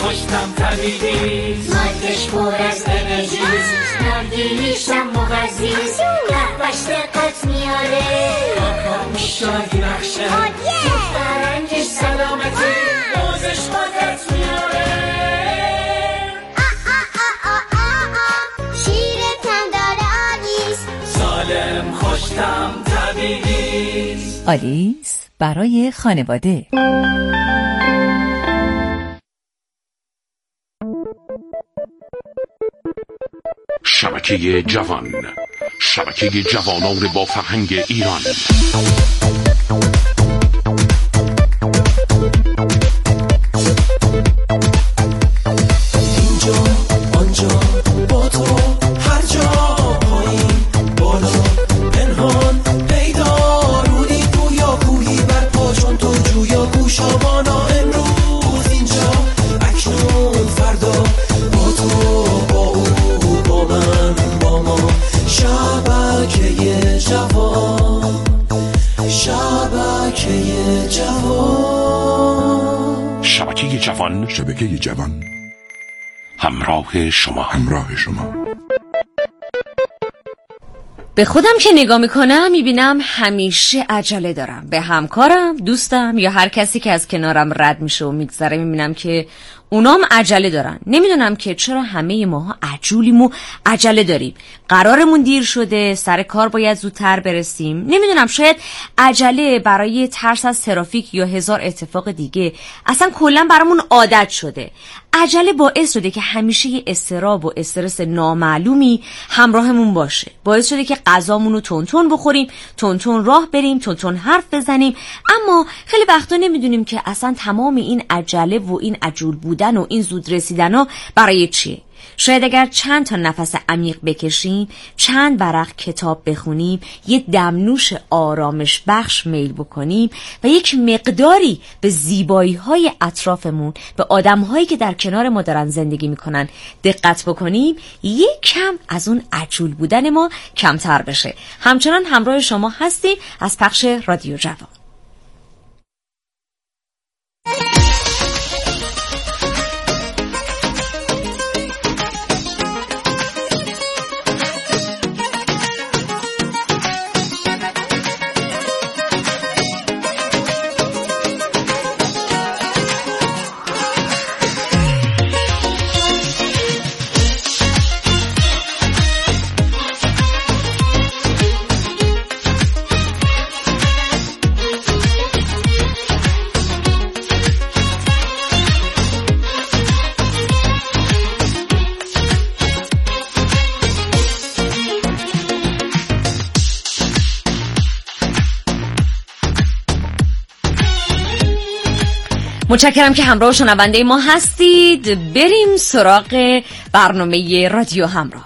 خوشتم طبیعی، مادش پر از انرژیست، نرگیلیشم مغذیست، قهوه‌اش دقت میاره، آقا شادی نخشه، فرنگش سلامتی، موزش قدرت میاره. شیرتم داره آلیس، سالم خوشتم طبیعیست. آلیس برای خانواده. شبکه جوان، شبکه جوانان با فرهنگ ایران. اینجا آنجا با تو، هر جا پایین بالا پنهان پیدا، رودی گویا کوهی بر پا چون تو جویا گوشابانا. امروز اینجا اکنون فردا، با تو با او با من با ما. شبکه جوان، شبکه جوان، شبکه جوان، شبکه جوان، همراه شما. به خودم که نگاه میکنم میبینم همیشه عجله دارم. به همکارم، دوستم یا هر کسی که از کنارم رد میشه و میگذره میبینم که اونام عجله دارن. نمیدونم که چرا همه ماها عجولیم و عجله داریم. قرارمون دیر شده، سر کار باید زودتر برسیم. نمیدونم، شاید عجله برای ترس از ترافیک یا هزار اتفاق دیگه اصلا کلا برامون عادت شده. عجله باعث شده که همیشه یه اضطراب و استرس نامعلومی همراهمون باشه. باعث شده که غذامون رو تون بخوریم، تون راه بریم، تون حرف بزنیم. اما خیلی وقتا نمیدونیم که اصلا تمام این عجله و این عجول بودن و این زود رسیدن ها برای چیه. شاید اگر چند تا نفس عمیق بکشیم، چند ورق کتاب بخونیم، یه دمنوش آرامش بخش میل بکنیم و یک مقداری به زیبایی‌های اطرافمون، به آدم‌هایی که در کنار ما دارن زندگی میکنن دقت بکنیم، یک کم از اون عجول بودن ما کمتر بشه. همچنان همراه شما هستیم از پخش رادیو جوان. متشکرم که همراه شنونده ما هستید. بریم سراغ برنامه رادیو همراه.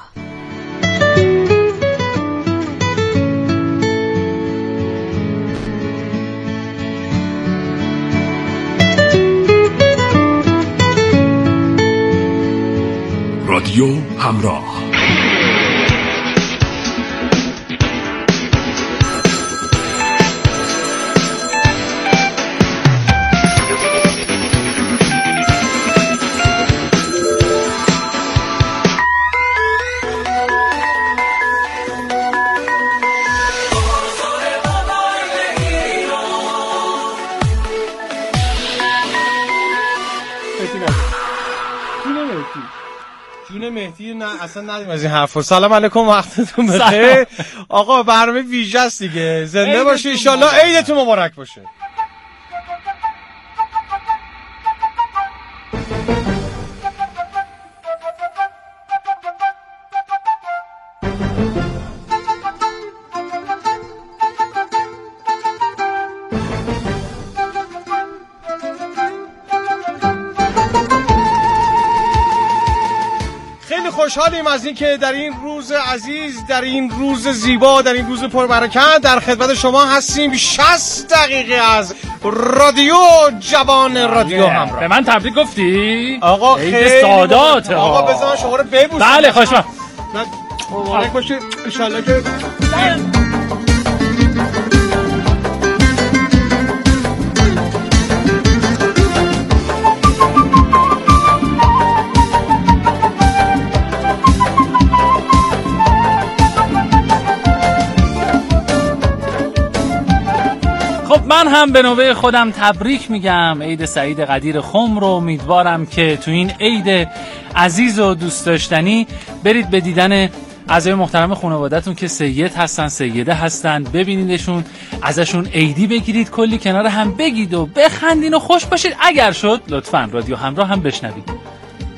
رادیو همراه. جون مهدی نه اصلا ندیم از این حرفا. سلام علیکم، وقتتون بخیر. آقا برنامه ویژه است دیگه. زنده باشید ان شاء الله. عیدتون مبارک باشه. خوشحالیم از این که در این روز عزیز، در این روز زیبا، در این روز پربرکت در خدمت شما هستیم. 60 دقیقه از رادیو جوان، رادیو همراه. به من تبریک گفتی؟ آقا خیلی سادات. آقا بذار شما رو ببوسم. بله خوشم. مبارک باشه ان شاء الله که من هم به نوبه خودم تبریک میگم عید سعید قدیر خم رو. امیدوارم که تو این عید عزیز و دوست داشتنی برید به دیدن اعضای محترم خانواده‌تون که سید هستن، سیده هستن، ببینیدشون، ازشون عیدی بگیرید، کلی کنار هم بگید و بخندین و خوش باشید. اگر شد لطفاً رادیو همراه هم بشنوید.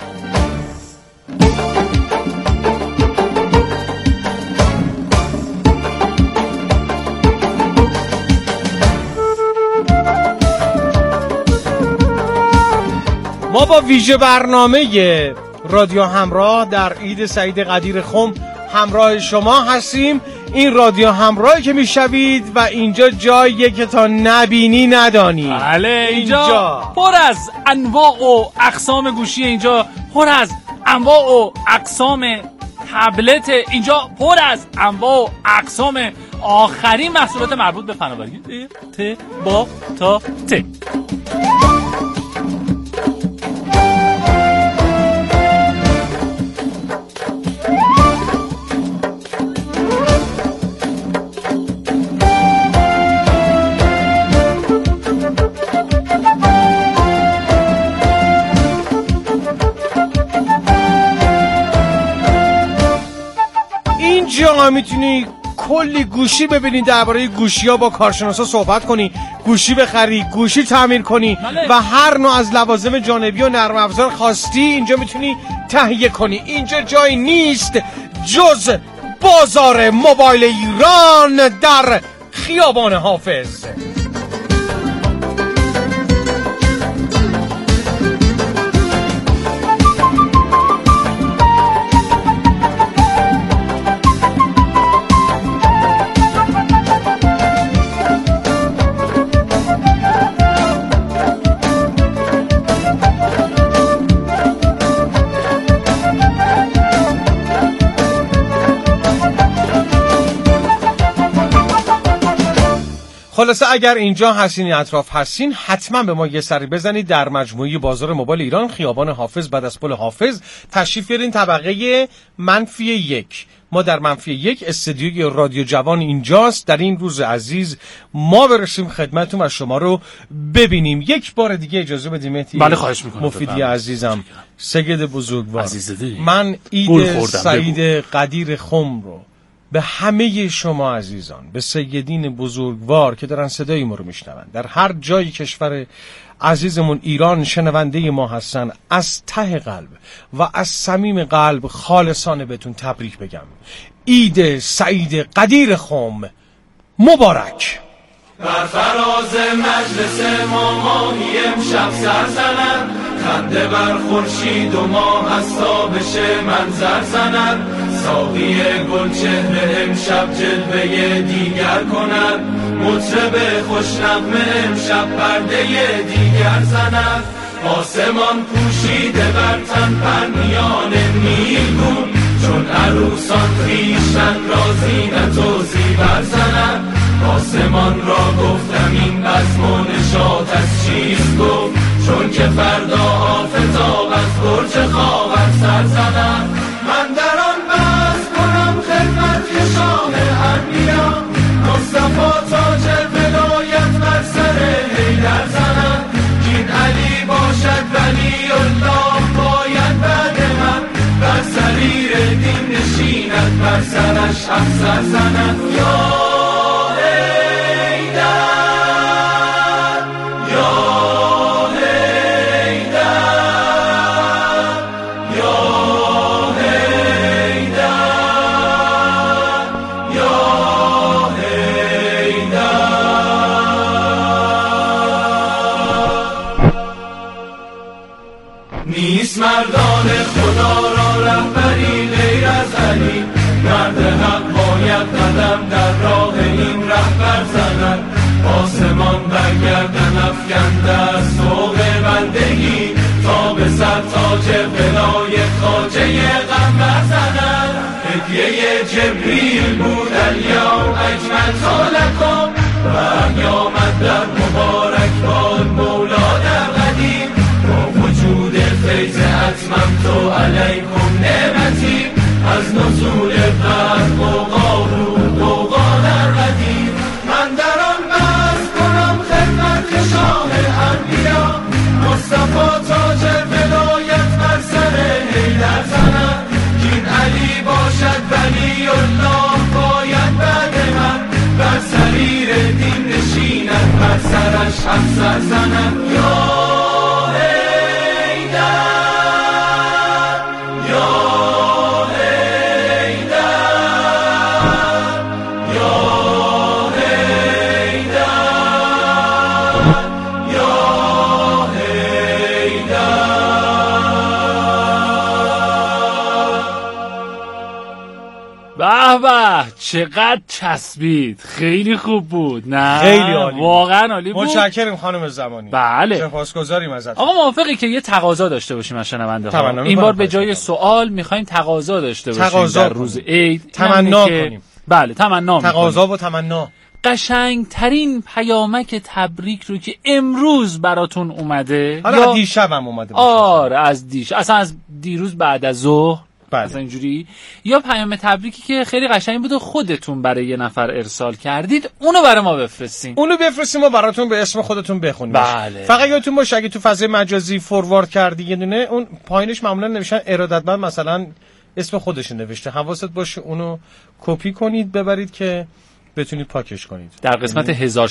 ما با ویژه برنامه رادیو همراه در عید سعید قدیر خم همراه شما هستیم. این رادیو همراهی که میشوید و اینجا جاییه که تا نبینی ندانی. بله، اینجا پر از انواع و اقسام گوشی، اینجا پر از انواع و اقسام تبلت، اینجا پر از انواع و اقسام آخرین محصولات مربوط به فناوری ارتباطات. اینجا میتونی کلی گوشی ببینی، درباره گوشی ها با کارشناسا صحبت کنی، گوشی بخری، گوشی تعمیر کنی و هر نوع از لوازم جانبی و نرم افزار خواستی اینجا میتونی تهیه کنی. اینجا جایی نیست جز بازار موبایل ایران در خیابان حافظ. خلاصه اگر اینجا هستین، اطراف هستین، حتما به ما یه سری بزنید. در مجموعه بازار موبایل ایران خیابان حافظ بعد از پل حافظ تشریف بیارین طبقه -1. ما در -1 استودیوی رادیو جوان اینجاست. در این روز عزیز ما برسیم خدمتتون و شما رو ببینیم. یک بار دیگه اجازه بدیم مهدی. بله، خواهش میکنم. مفیدی عزیزم، سید بزرگوار، عزیزده، من عید سعید قدیر خم رو به همه شما عزیزان، به سیدین بزرگوار که دارن صدای ما رو میشنون، در هر جای کشور عزیزمون ایران شنونده ما هستن، از ته قلب و از صمیم قلب خالصانه بهتون تبریک بگم. عید سعید قدیر خم مبارک. بر فراز مجلس ما ماهی امشب سر زند، خنده بر خورشید و ماه از تابش منظر زند. ساقی گل چهره امشب جلوه دیگر کند، مطرب خوشنغمه امشب پرده دیگر زند. آسمان پوشیده بر تن پرنیان نیلگون، چون عروسان خویشتن را زینت و زیور زند. آسمان را گفتم این بزم و نشاط از چیست گفت، چون که فردا آفتاب از برج خاور سر زند. من در آن بزم کنم خدمت که شاه انبیا، مصطفی تاج ولایت بر سر حیدر زند. این علی باشد ولی الله باید بعد من، بر سریر دین نشیند بر سرش افسر زند. یا مردان خدا را رهبری غیر از علی، مرد حق باید قدم در راه این رهبر زند. آسمان برگردن افکنده از سوق بندگی، تا به سر تاج ولایت خواجه قنبر زند. هدیه جبریل بود الیوم اجملت لکم، و قیامت در مبارک باد مولا در قدیم. با وجود فیض اتممت علیکم نعمتی، از نزول قدر قوقا بود قوقا در قدیم. من در آن بزم کنم سر زنم یا به چقدر چسبید. خیلی خوب بود. نه خیلی عالی، واقعا عالی بود. متشکرم خانم زمانی. بله سپاسگزاریم ازت. آقا موافقی که یه تقاضا داشته باشیم از شنونده ها؟ این بار به جای سوال میخوایم تقاضا داشته باشیم در روز عید. تمنا کنیم. بله تمنا تقاضا و تمنا. قشنگترین پیامک تبریک رو که امروز براتون اومده، حالا دیشبم اومده باشه. آره از دیشب، اصلا از دیروز بعد از ظهر، بله. اصلا اینجوری، یا پیام تبریکی که خیلی قشنگ بود و خودتون برای یه نفر ارسال کردید، اونو برای ما بفرستین. اونو بفرستیم و براتون به اسم خودتون بخونیم. بله. فقط یادتون باشه اگه تو فضای مجازی فوروارد کردی یه دونه، اون پایینش معمولا نوشتن ارادتمند، مثلا اسم خودش نوشته، حواست باشه اونو کپی کنید ببرید که بتونید پاکش کنید. در قسمت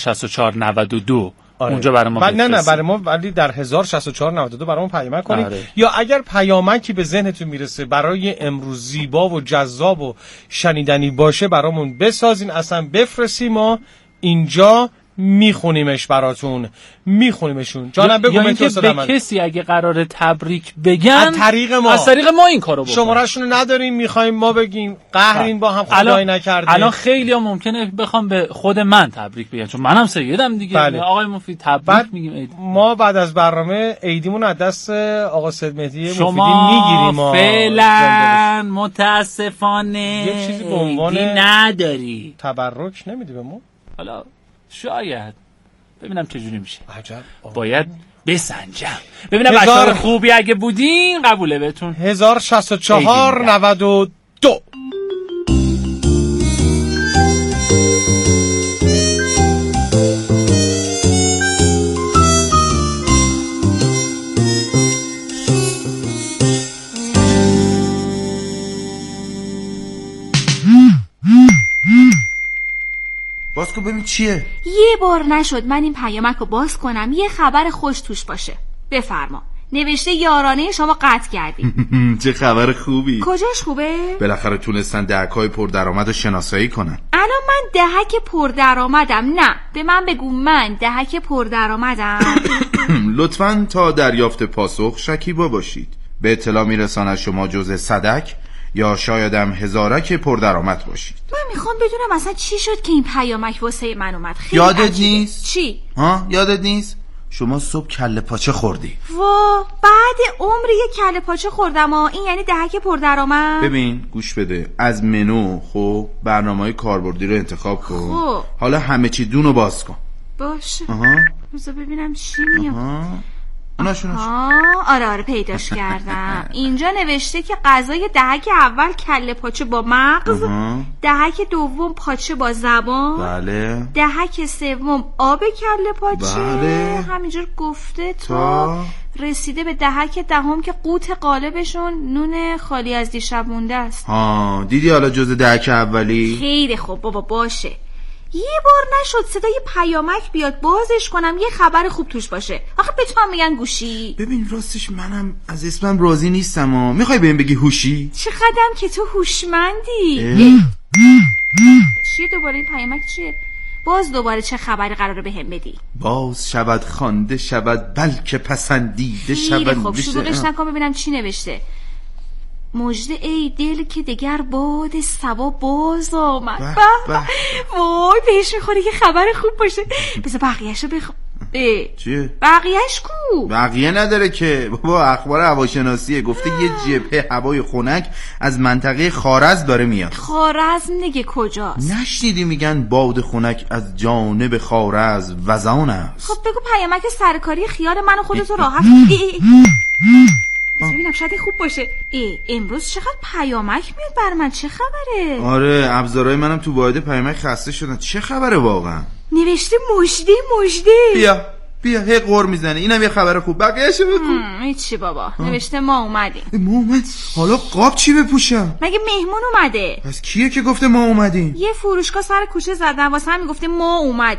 106492 آره. اونجا برای ما بفرستید. نه برای ما، ولی در 106492 برای ما پیامک کنید. آره. یا اگر پیامکی به ذهنتون میرسه برای امروز زیبا و جذاب و شنیدنی باشه برامون بسازین، اصلا بفرستیم، ما اینجا میخونیمش براتون، میخونیمشون. جانم بگو اینکه به کسی اگه قراره تبریک بگن از طریق ما این کارو بکنن. شماره‌شون نداریم، میخوایم ما بگیم قهرین با هم، خدای نکرده. الان خیلی‌ها ممکنه بخوام به خود من تبریک بگن، چون منم سیدم دیگه. بله. آقای مفید تبریک میگیم. ما بعد از برنامه عیدیمون از دست آقا سید مهدی مفیدی شما میگیریم. فعلا متاسفانه یه چیزی به عنوان نداری. تبرک نمیدی به ما؟ حالا شاید ببینم چجوری میشه. عجب. باید بسنجم ببینم بچه‌ها خوبی اگه بودین قبوله بهتون. 106492 باز کن ببین چیه. یه بار نشد من این پیامک رو باز کنم یه خبر خوش توش باشه. بفرما. نوشته یارانه شما قطع کردیم. چه خبر خوبی. کجاش خوبه؟ بالاخره تونستن دهک‌های پردرآمد رو شناسایی کنن. الان من دهک پردرآمدم. نه به من بگو من دهک پردرآمدم. لطفاً تا دریافت پاسخ شکیبا باشید. به اطلاع میرساند شما جزء صدک یا شایدم هزارک پردرآمد باشید. من میخوام بدونم اصلا چی شد که این پیامک واسه من اومد. خیلی یادت عجیبه. نیست؟ چی؟ یادت نیست؟ شما صبح کله پاچه خوردی. وا بعد عمر یه کله پاچه خوردم. این یعنی دهک پردرآمد؟ ببین گوش بده، از منو خب برنامه‌های کاربردی رو انتخاب کن. خب حالا همه چی دونو باز کن. باشه. بذار ببینم چی میاد. آره پیداش کردم. اینجا نوشته که غذای دهک اول کله پاچه با مغز، دهک دوم پاچه با زبان، بله، دهک سوم آب کله پاچه، بله. همینجور گفته تا رسیده به دهک دهم که قوت قالبشون نون خالی از دیشب مونده است. دیدی حالا جزء دهک اولی؟ خیلی خوب بابا باشه. یه بار نشد صدای پیامک بیاد بازش کنم یه خبر خوب توش باشه. آخه به تو هم میگن گوشی. ببین راستش منم از اسمم راضی نیستم. میخوای بهم بگی هوشی؟ چقدرم که تو هوشمندی. چیه دوباره این پیامک چیه؟ باز دوباره چه خبری قراره بهم بدی؟ باز شود خوانده شود بلکه پسندیده شود. خب شروعش نکن ببینم چی نوشته. مژده ای دل که دگر باد صبا باز آمد. وای پیش میخوره که خبر خوب باشه. بذار بقیه‌شو چیه؟ بقیه‌اش کو؟ بقیه نداره که بابا، اخبار هواشناسیه. گفته یه جبهه هوای خنک از منطقه خوارزم داره میاد. خوارزم نگه کجاست؟ نشنیدی میگن باد خنک از جانب خوارزم وزان است. خب بگو پیامک سرکاری خیال من و خودتو راحت. ببینم شاید خوب باشه. امروز چقدر پیامک میاد بر من، چه خبره؟ آره ابزارهای منم تو واحد پیامک خسته شدن. چه خبره واقعا؟ نوشته مژده. بیا هی قور میزنه. اینم یه خبر خوب. بقیه‌شو بگو. هیچی بابا. نوشته ما اومدیم. ما اومد. حالا قاب چی بپوشم؟ مگه مهمون اومده؟ پس کیه که گفته ما اومدیم؟ یه فروشگاه سر کوچه زدن واسه همین گفته ما اومدیم.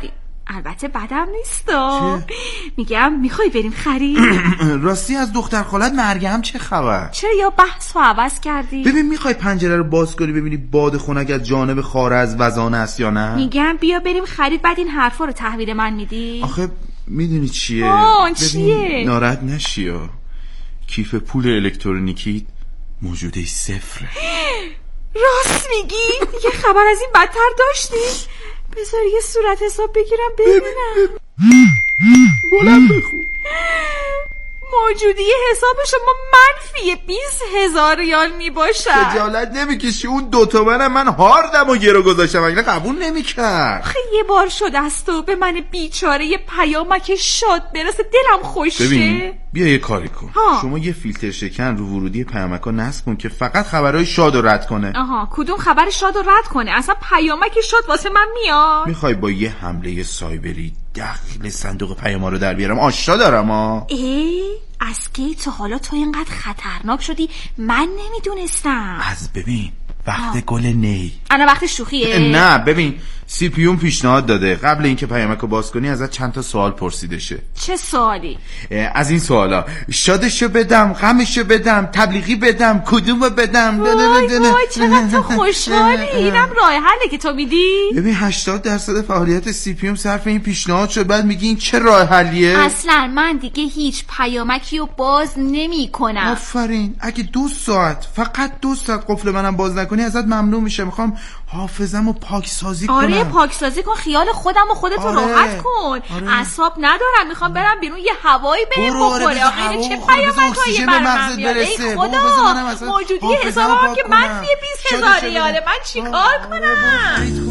البته بدم نیستا. میگم میخوای بریم خرید؟ راستی از دختر خالت مریم چه خبر؟ چرا یا بحث رو عوض کردی؟ ببین میخوای پنجره رو باز کنی ببینی باد خنک از جانب خاره از وزانه است یا نه؟ میگم بیا بریم خرید، بعد این حرفا رو تحویل من میدی؟ آخه میدونی چیه؟ چیه؟ ناراحت نشی ها. کیف پول الکترونیکی موجوده 0. راست میگی؟ یه خبر از این بدتر داشتی؟ بذار یه صورت حساب بگیرم ببینم. بلند بخون. موجودی حساب شما منفی 20,000 ریال میباشد. خجالت نمیکشی؟ اون 2 تومنم من هاردم و گرو گذاشتم، اگه قبول نمیکرد. خیلی یه بار شد از تو به من بیچاره یه پیامک شاد برسه، دلم خوشه. ببین بیا یه کاری کن. شما یه فیلتر شکن رو ورودی پیامکا نصب کن که فقط خبرهای شاد رو رد کنه. کدوم خبر شاد رو رد کنه؟ اصلا پیامک شاد واسه من میاد؟ میخوای با یه حمله سایبری داخل صندوق پیاما رو در بیارم؟ آشا دارم از کی تا حالا تو اینقدر خطرناک شدی من نمیدونستم. از ببین وقت گل نی. انا وقت شوخیه؟ نه ببین سی پی یوم پیشنهاد داده قبل اینکه پیامک رو باز کنی ازت چند تا سوال پرسیده شه. چه سوالی؟ از این سوالا: شادشو بدم، غمشو بدم، تبلیغی بدم، کدومو بدم؟ وای چقدر تو خوشحالی. اینم راه حله که تو میدی؟ ببین 80% فعالیت سی پی یوم صرف این پیشنهاد شد، بعد میگی این چه راه حلیه؟ اصلا من دیگه هیچ پیامکی رو باز نمی کنم. آفرین. اگه 2 ساعت فقط 2 ساعت قفل منم باز نکنی ازت ممنون میشه. میخوام حافظه‌مو پاکسازی کنم. پاکسازی کن، خیال خودم و خودتو راحت کن. اعصاب ندارم، میخوام برم بیرون یه هوایی بهم بخوره. آخه چه پیامکایی برام میاد؟ ای خدا، موجودی حسابم که منفی 20,000 ریاله، من چیکار کنم؟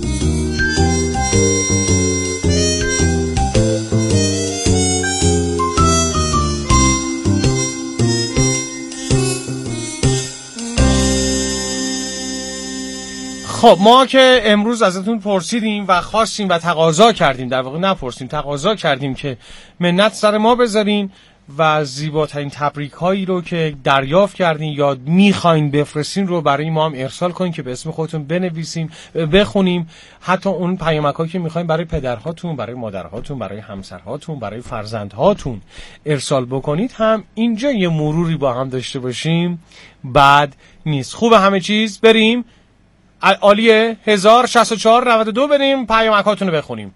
خب ما که امروز ازتون پرسیدیم و خواستیم و تقاضا کردیم، در واقع نپرسیم، تقاضا کردیم که منت سر ما بذارین و زیباترین تبریک هایی رو که دریافت کردین یا میخواین بفرستین رو برای ما هم ارسال کنین که به اسم خودتون بنویسیم، بخونیم. حتی اون پیامک هایی که میخواین برای پدرهاتون، برای مادرهاتون، برای همسرهاتون، برای فرزندهاتون ارسال بکنید هم اینجا یه مروری با هم داشته باشیم بد نیست. خوبه همه چیز؟ بریم عالیه. 106492 بریم پیامکاتون رو بخونیم.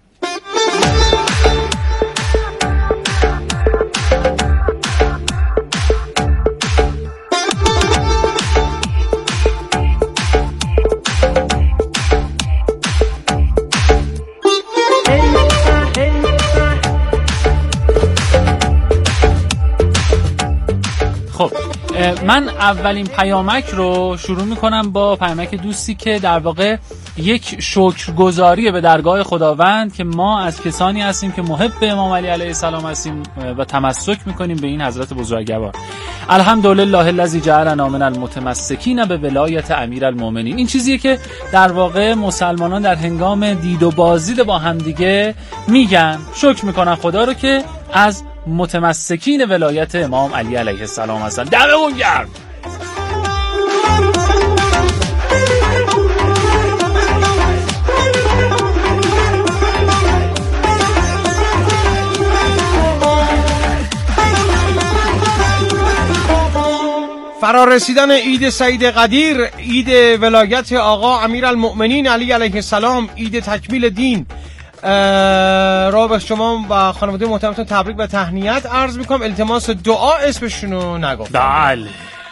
خب من اولین پیامک رو شروع میکنم با پیامک دوستی که در واقع یک شکرگزاریه به درگاه خداوند که ما از کسانی هستیم که محب امام علی علیه السلام هستیم و تمسک میکنیم به این حضرت بزرگوار. الحمدلله الذی جعلنا من المتمسکین به ولایت امیرالمؤمنین. این چیزیه که در واقع مسلمانان در هنگام دید و بازدید با همدیگه میگن، شکر میکنن خدا رو که از متمسکین ولایت امام علی علیه السلام هستن. دممون گرم. فرارسیدن عید سعید قدیر، عید ولایت آقا امیرالمؤمنین علی علیه السلام، عید تکمیل دین را به شما و خانواده محترمتون تبریک و تهنیت عرض میکنم. التماس دعا اسمشونو نگفتم. بله.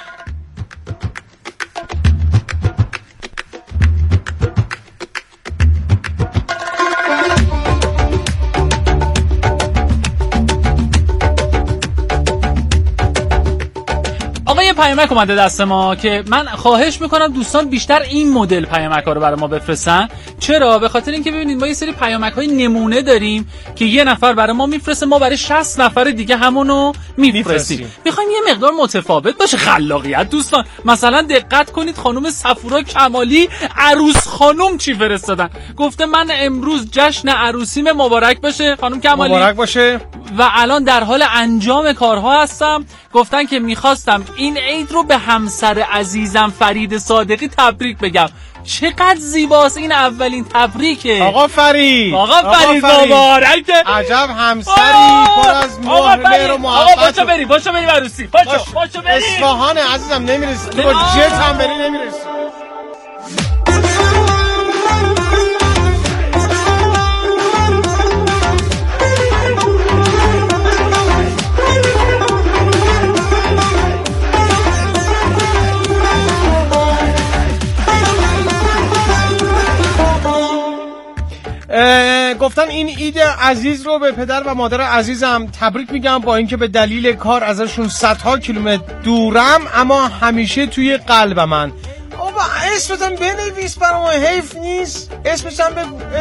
یه پیامک اومده دست ما که من خواهش میکنم دوستان بیشتر این مدل پیامک ها رو برای ما بفرستن. چرا؟ به خاطر اینکه ببینید ما یه سری پیامک های نمونه داریم که یه نفر برای ما میفرسته، ما برای 60 نفر دیگه همونو میفرستیم. میخوایم یه مقدار متفاوت باشه خلاقیت دوستان. مثلا دقت کنید خانم صفورا کمالی عروس خانم چی فرستادن. گفته من امروز جشن عروسیم، مبارک باشه خانم کمالی. مبارک باشه. و الان در حال انجام کارها هستم. گفتن که میخواستم این عید رو به همسر عزیزم فرید صادقی تبریک بگم. چقدر زیباست، این اولین تبریکه. آقا فرید مبارک. عجب همسری پر از مهر و محبت. باشو بریم عروسی. باشو بریم. اصفهان عزیزم نمیرسی تو، با جت هم بری نمیرسی. گفتن این عید عزیز رو به پدر و مادر عزیزم تبریک میگم، با اینکه به دلیل کار ازشون صدها کیلومتر دورم اما همیشه توی قلب من. بابا اسمتم بنویس برام، حیف نیست؟ اسمتم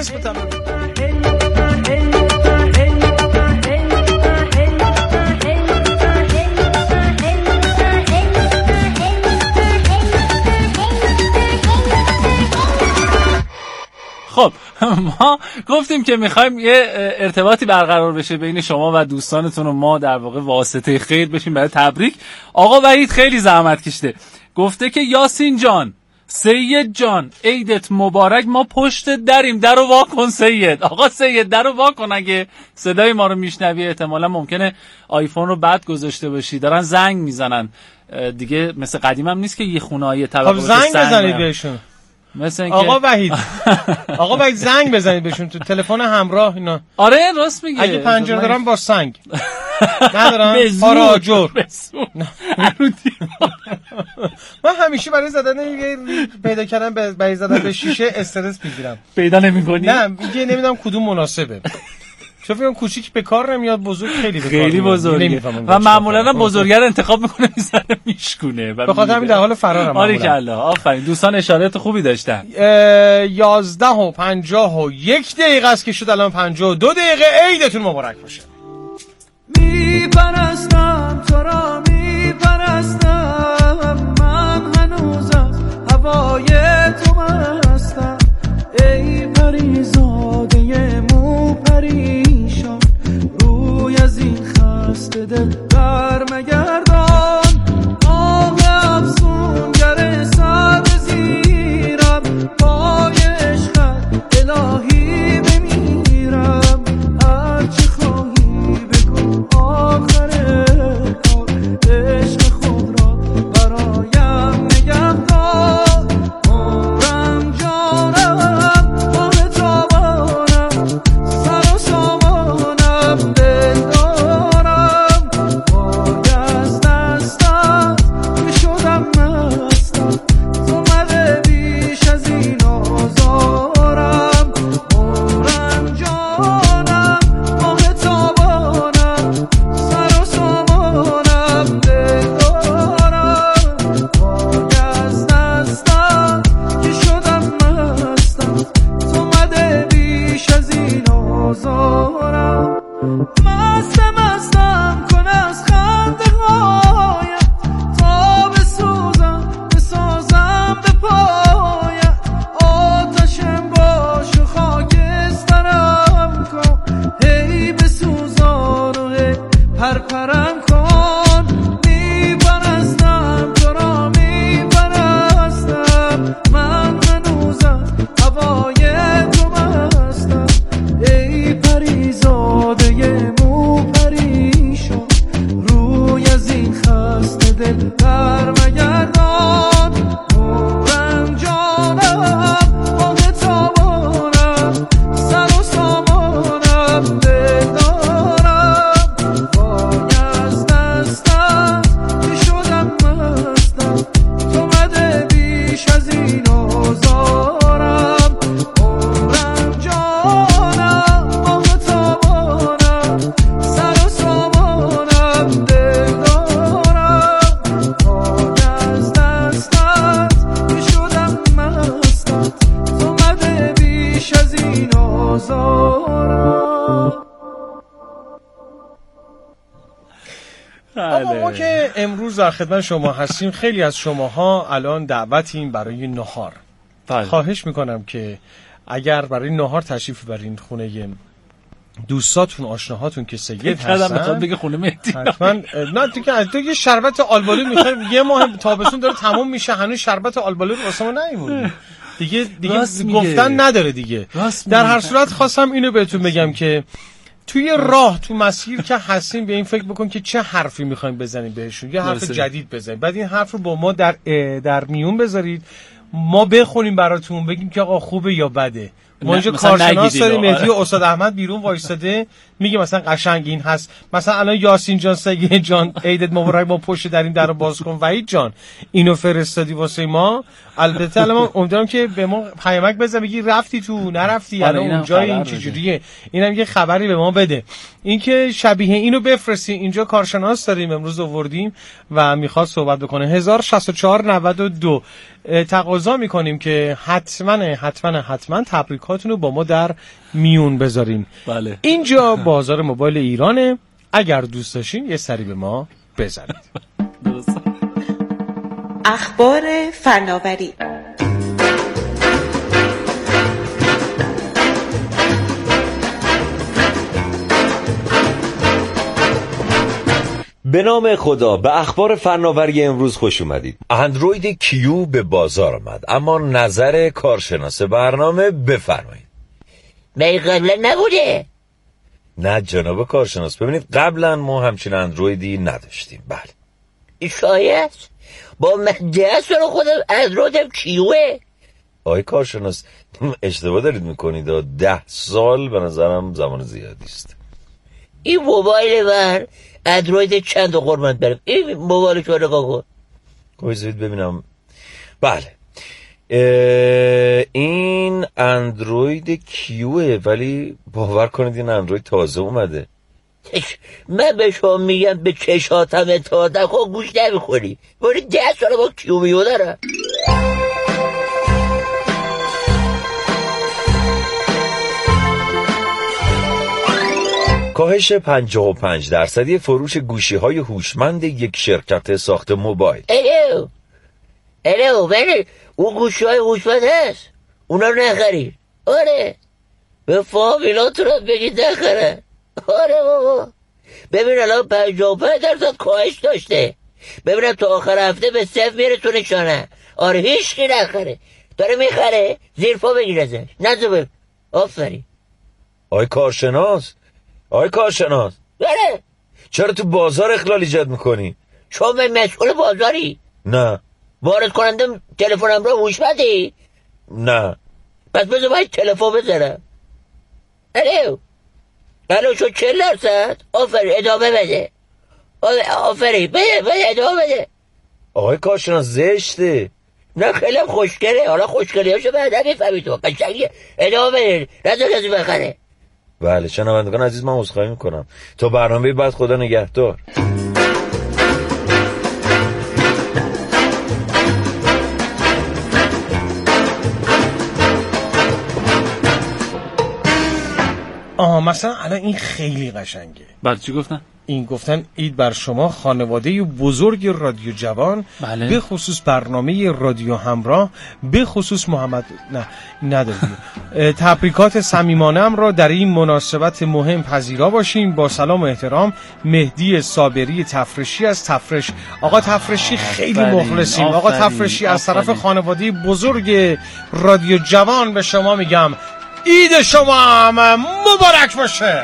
خب ما گفتیم که میخوایم یه ارتباطی برقرار بشه بین شما و دوستانتون و ما در واقع واسطه خیر بشیم برای تبریک. آقا وحید خیلی زحمت کشیده، گفته که یاسین جان، سید جان، عیدت مبارک، ما پشت دریم، درو وا کن سید. آقا سید درو وا کن، اگه صدای ما رو میشنوی احتمالا ممکنه آیفون رو بد گذاشته باشی، دارن زنگ میزنن دیگه، مثل قدیم هم نیست که یه خونه طبقه خب زنگ بزنید بهشون. آقا وحید زنگ بزنید بهشون تو تلفن همراه اینا. آره راست میگه، اگه پنجره دارم با سنگ ندارم آراجور. من همیشه برای زدن پیدا کردن برای زدن به شیشه استرس میگیرم. پیدا نمی‌کنی؟ نه میگه نمیدونم کدوم مناسبه. چون فکر کنم کوچیک به کار نمیاد، بزرگ خیلی بزرگه و معمولا هم بزرگه رو انتخاب میکنه میذاره میشکونه. به خاطر همین در حال فرارم. آریکلا، آفرین. دوستان اشارات خوبی داشتن. 11:51 است که شد الان 52 دقیقه. عیدتون مبارک باشه. میپرستم تو را میپرستم، من هنوز از هوای تو مستم. ای پریزاده مو پریشان، روی از این خسته دل برمگردان. آه افسونگر سر زیرم، پای عشقت الهی بمیرم. هرچی خواهی بکن آخر کار، عشق خود را برایم نگهدار. عمرم جانم ماه تابانم، سر و سامانم دل دارم. وای از دستت که شدم مستم، تو مده بیش از این آزارم. عمرم جانم ماه تابانم، سر و سامانم دل دارم. وای از دستت که شدم مستم، تو مده بیش از این آزارم. مستم کن از خنده هایت، تا بسازم به پایت. آتشم باش و خاکسترم کن، هی بسوزان و هی پرپرم کن. میپرستم تو را میپرستم، من هنوز از هوای تو مستم. ای پریزاده مو پریشان، روی از این خسته دل برمگردان. عمرم جانم ماه تابانم، سر و سامانم دل دارم. وای از دستت که شدم مستم، تو مده بیش از این آزارم. عمرم جانم ماه تابانم، سر و سامانم دل دارم. وای از دستت که شدم مستم، تو مده بیش از این آزارم. اما ما که امروز در خدمت شما هستیم، خیلی از شماها الان دعوتیم برای نهار. خواهش میکنم که اگر برای نهار تشریف برین خونه دوستاتون آشناهاتون که سید هستن هستن بگه خونه مهدی حتما نه تو یه شربت آلبالو میخوایم یه ماه تابستون داره تموم میشه هنوز شربت آلبالو واسه ما نیومده دیگه گفتن نداره دیگه. در هر صورت خواستم اینو بهتون بگم که توی راه تو مسیر که هستیم به این فکر بکن که چه حرفی میخوایم بزنیم بهشون، یه حرف جدید بزنیم، بعد این حرف رو با ما در میون بذارید، ما بخونیم براتون بگیم که آقا خوبه یا بده. ما اینجا کارشناس داریم، مهدی و استاد احمد بیرون وایساده میگه مثلا قشنگ این هست، مثلا الان یاسین جان سگی جان عیدت مبارک ما پشت در این درو باز کن وحید جان اینو فرستادی واسه ما. البته الان امیدوارم که به ما پیامک بزن بگی رفتی تو نرفتی الان اونجای این چجوریه، اینم یه خبری به ما بده. اینکه شبیه اینو بفرستی، اینجا کارشناس داریم امروز آوردیم و میخواد صحبت بکنه. 106492 تقاضا میکنیم که حتما تبریکاتونو با ما در میون بذارین. بله. اینجا بازار موبایل ایرانه، اگر دوست داشتین یه سری به ما بزنید. اخبار فناوری. به نام خدا، به اخبار فناوری امروز خوش اومدید. اندروید کیو به بازار آمد، اما نظر کارشناس برنامه بفرمایید. مگه قبلا نبوده؟ نه جناب کارشناس، ببینید قبلا ما همچین اندرویدی نداشتیم. بله این شایع با من 10 سال خودم اندرویدم کیوه. آقای کارشناس اشتباه دارید میکنید، 10 سال به نظرم زمان زیادی است. این موبایل من اندروید چند قربان برم، این موبایل که نگاه کن. بذارید ببینم. بله این اندروید کیوه، ولی باور کنید این اندروید تازه اومده. من به شما میگم به چشاتم تازه خود گوش نمیخوری، ولی 10 سال با کیویو دارم. کاهش 55% فروش گوشی‌های هوشمند یک شرکت ساخت موبایل. الو بله اون گوشی‌های هوشمند هست، اونا رو نخرید. آره به فامیلاتون رو بگید نخره. آره بابا ببین الان 55% کاهش داشته، ببینم تا آخر هفته به 0 میره نشانه. آره هیچ کی نخره، داره میخره زیر پا بگیر ازش نزو. آفرین. آی کارشناس بله چرا تو بازار اخلال ایجاد میکنی؟ چون من مسئول بازاری؟ نه. وارد کنندم تلفنم رو هوشمندی؟ نه. پس بذار باید تلفن بزنم. الو شد 40%. آفرین ادامه بده. آفرین بده ادامه بده. آقای کارشناس زشته. نه خیلی خوشگله، حالا خوشگلی هاشو بعدا میفهمی تو. قشنگه ادامه بده، نذار کسی بخره. بله شنوندگان عزیز من عذرخواهی میکنم. تا برنامه بعد خدا نگهدار. مثلا الان این خیلی قشنگه. بله چی گفتن؟ این گفتن عید بر شما خانواده بزرگ رادیو جوان. بله. به خصوص برنامه رادیو همراه، به خصوص محمد نداریم تبریکات صمیمانه‌ام را در این مناسبت مهم پذیرا باشیم. با سلام و احترام مهدی صابری تفرشی از تفرش. آقا تفرشی خیلی مخلصیم. آقا تفرشی از طرف خانواده بزرگ رادیو جوان به شما میگم عید شما هم مبارک باشه.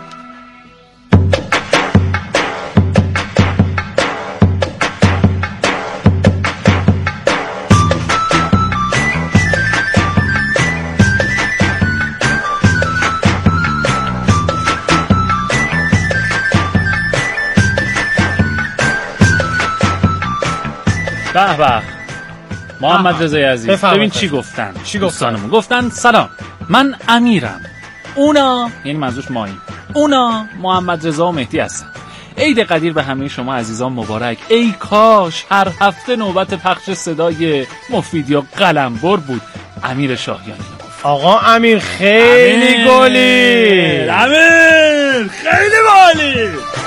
به به محمد رضای عزیز ببین چی گفتن. گفتن سلام من امیرم، اونا یعنی منظورش ماییم، اونا محمد رضا و مهدی هستن. عید قدیر به همه شما عزیزان مبارک. ای کاش هر هفته نوبت پخش صدای مفید یا قلمبر بود. امیر شاهیانی. آقا امیر خیلی گلی، امیر خیلی بالی.